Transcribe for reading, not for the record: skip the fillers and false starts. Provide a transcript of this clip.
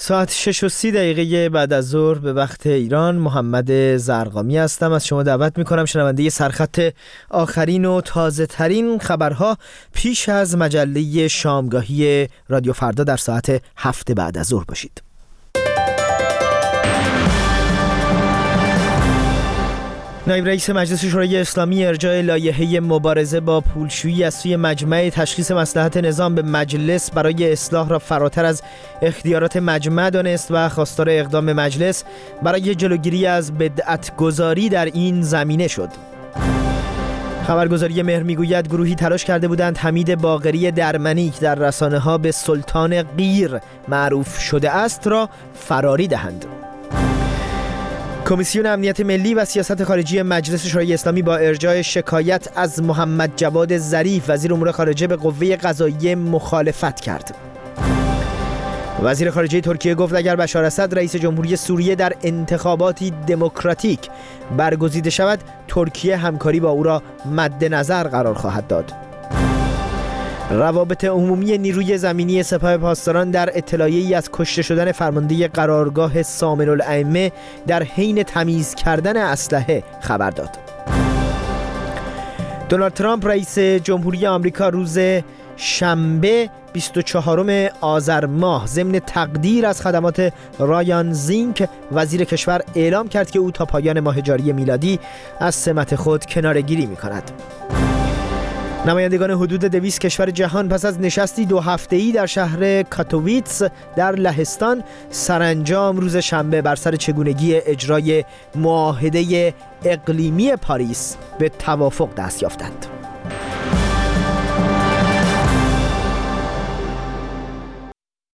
ساعت 6:30 بعد از ظهر به وقت ایران. محمد زرقامی هستم. از شما دعوت میکنم شنونده سرخط آخرین و تازه ترین خبرها پیش از مجله شامگاهی رادیو فردا در ساعت 7 بعد از ظهر باشید. نایب رئیس مجلس شورای اسلامی ارجاع لایحه مبارزه با پولشویی از سوی مجمع تشخیص مصلحت نظام به مجلس برای اصلاح را فراتر از اختیارات مجمع دانست و خواستار اقدام مجلس برای جلوگیری از بدعت‌گذاری در این زمینه شد. خبرگزاری مهر میگوید گروهی تلاش کرده بودند حمید باقری درمنی که در رسانه‌ها به سلطان غیر معروف شده است را فراری دهند. کمیسیون امنیت ملی و سیاست خارجی مجلس شورای اسلامی با ارجاع شکایت از محمد جواد ظریف وزیر امور خارجه به قوه قضاییه مخالفت کرد. وزیر خارجه ترکیه گفت اگر بشار اسد رئیس جمهوری سوریه در انتخاباتی دموکراتیک برگزیده شود، ترکیه همکاری با او را مد نظر قرار خواهد داد. روابط عمومی نیروی زمینی سپاه پاسداران در اطلاعیه‌ای از کشته شدن فرمانده قرارگاه سامن الائمه در حین تمیز کردن اسلحه خبر داد. دونالد ترامپ رئیس جمهوری آمریکا روز شنبه 24 آذر ماه ضمن تقدیر از خدمات رایان زینک وزیر کشور اعلام کرد که او تا پایان ماه جاری میلادی از سمت خود کناره‌گیری می‌کند. نمایندگان حدود 200 کشور جهان پس از نشستی 2 هفته‌ای در شهر کاتوویتس در لهستان سرانجام روز شنبه بر سر چگونگی اجرای معاهده اقلیمی پاریس به توافق دست یافتند.